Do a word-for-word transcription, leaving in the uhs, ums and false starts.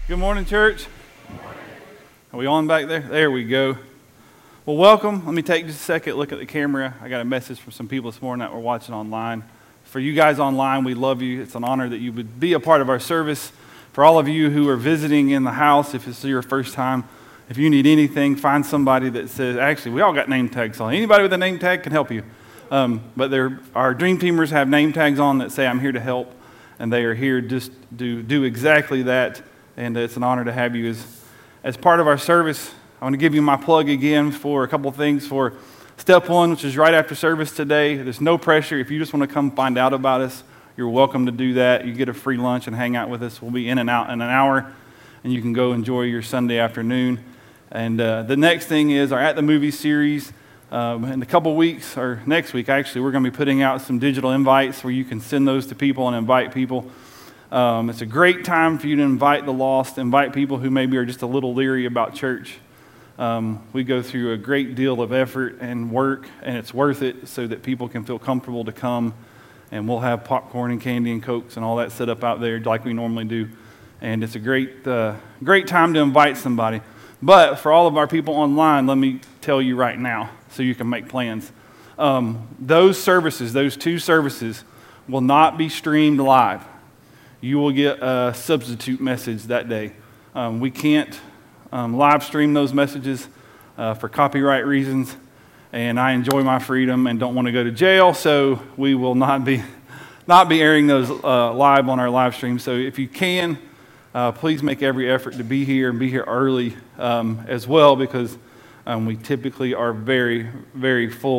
Good morning, church. Are we on back there? There we go. Well, welcome. Let me take just a second, look at the camera. I got a message from some people this morning that were watching online. For you guys online, we love you. It's an honor that you would be a part of our service. For all of you who are visiting in the house, if it's your first time, if you need anything, find somebody that says, actually, we all got name tags on. Anybody with a name tag can help you. Um, but our dream teamers have name tags on that say, I'm here to help. And they are here just to do exactly that. And it's an honor to have you as, as part of our service. I want to give you my plug again for a couple things for Step One, which is right after service today. There's no pressure. If you just want to come find out about us, you're welcome to do that. You get a free lunch and hang out with us. We'll be in and out in an hour, and you can go enjoy your Sunday afternoon. And uh, the next thing is our At the Movies series. Um, in a couple weeks, or next week actually, we're going to be putting out some digital invites where you can send those to people and invite people. Um, it's a great time for you to invite the lost, invite people who maybe are just a little leery about church. Um, we go through a great deal of effort and work, and it's worth it so that people can feel comfortable to come. And we'll have popcorn and candy and Cokes and all that set up out there like we normally do. And it's a great, uh, great time to invite somebody. But for all of our people online, let me tell you right now so you can make plans. Um, those services, those two services, will not be streamed live. You will get a substitute message that day. Um, we can't um, live stream those messages uh, for copyright reasons, and I enjoy my freedom and don't want to go to jail, so we will not be not be airing those uh, live on our live stream. So if you can, uh, please make every effort to be here and be here early um, as well, because um, we typically are very, very full.